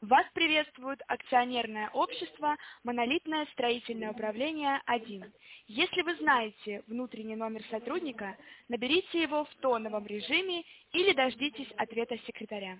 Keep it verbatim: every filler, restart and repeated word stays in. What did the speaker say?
Вас приветствует акционерное общество «Монолитное строительное управление один». Если вы знаете внутренний номер сотрудника, наберите его в тоновом режиме или дождитесь ответа секретаря.